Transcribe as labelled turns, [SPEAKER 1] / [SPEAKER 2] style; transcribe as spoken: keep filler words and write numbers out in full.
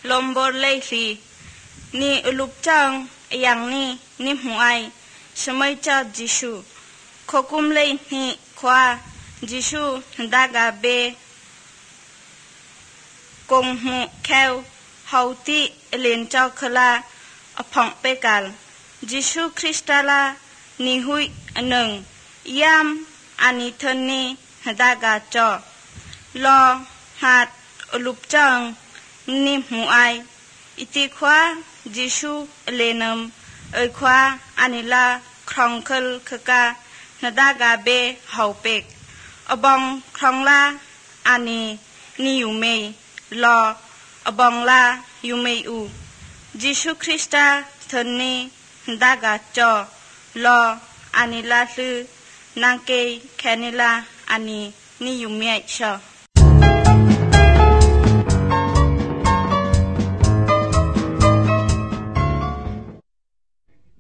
[SPEAKER 1] ลมบนเลยสีนี่อุลุปจังอย่างนี้นี่หัวไอสมัยจ้าจิชูขกุมเลยนี่ขวาจิชูดากาเบกงหูแควเฮาติเลนเจ้าคลาอพองเปกัลจิชูคริสตาลานิหุยหนึ่งยามอานิเทนนีดากาจอลอหัดอุลุปจังนิหัวไออิติขวาจิชูเลนมเอขวาอานิลาครองคลคกานดากาเบเฮาเปกอบองครองลาอานีนิยูเมลออบองลายูเมอูจิชูคริสตาเทนนีดากาจอลออานิลาลือนางเกแคนิลาอานีนิยูเมชอ